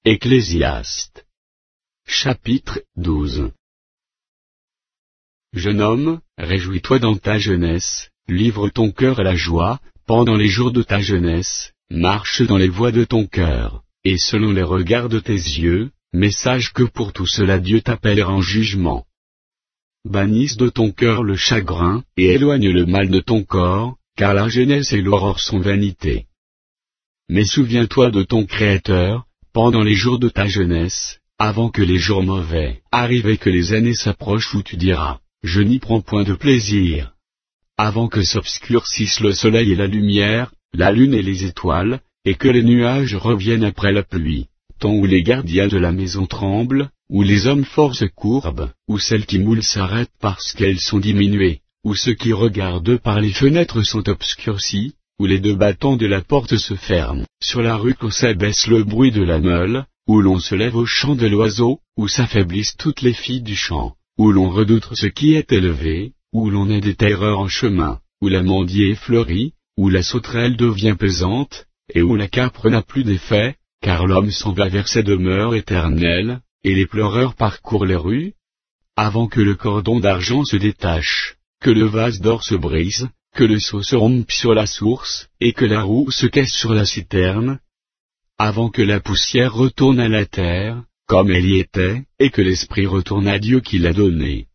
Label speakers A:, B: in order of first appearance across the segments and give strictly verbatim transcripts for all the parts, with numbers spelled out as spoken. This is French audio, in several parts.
A: Ecclésiaste. Chapitre douze. Jeune homme, réjouis-toi dans ta jeunesse, livre ton cœur à la joie, pendant les jours de ta jeunesse, marche dans les voies de ton cœur, et selon les regards de tes yeux, mais sache que pour tout cela Dieu t'appellera en jugement. Bannisse de ton cœur le chagrin, et éloigne le mal de ton corps, car la jeunesse et l'aurore sont vanité. Mais souviens-toi de ton Créateur, pendant les jours de ta jeunesse, avant que les jours mauvais arrivent et que les années s'approchent où tu diras, je n'y prends point de plaisir. Avant que s'obscurcissent le soleil et la lumière, la lune et les étoiles, et que les nuages reviennent après la pluie, temps où les gardiens de la maison tremblent, où les hommes forts se courbent, où celles qui moulent s'arrêtent parce qu'elles sont diminuées, où ceux qui regardent par les fenêtres sont obscurcis, où les deux battants de la porte se ferment, sur la rue où s'abaisse le bruit de la meule, où l'on se lève au chant de l'oiseau, où s'affaiblissent toutes les filles du champ, où l'on redoute ce qui est élevé, où l'on a des terreurs en chemin, où l'amandier fleurit, où la sauterelle devient pesante, et où la capre n'a plus d'effet, car l'homme s'en va vers sa demeure éternelle, et les pleureurs parcourent les rues. Avant que le cordon d'argent se détache, que le vase d'or se brise, que le seau se rompe sur la source, et que la roue se casse sur la citerne, avant que la poussière retourne à la terre, comme elle y était, et que l'esprit retourne à Dieu qui l'a donné.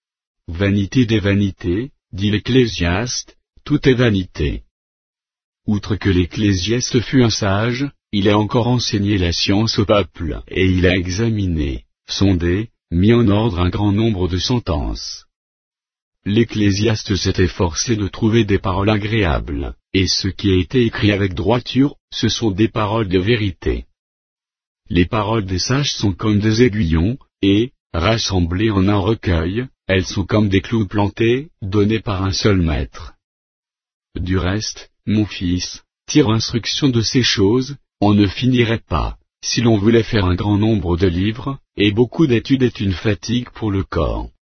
A: Vanité des vanités, dit l'Ecclésiaste, tout est vanité. Outre que l'Ecclésiaste fut un sage, il a encore enseigné la science au peuple, et il a examiné, sondé, mis en ordre un grand nombre de sentences. L'Ecclésiaste s'est efforcé de trouver des paroles agréables, et ce qui a été écrit avec droiture, ce sont des paroles de vérité. Les paroles des sages sont comme des aiguillons, et, rassemblées en un recueil, elles sont comme des clous plantés, donnés par un seul maître. Du reste, mon fils, tire instruction de ces choses, on ne finirait pas, si l'on voulait faire un grand nombre de livres, et beaucoup d'études est une fatigue pour le corps.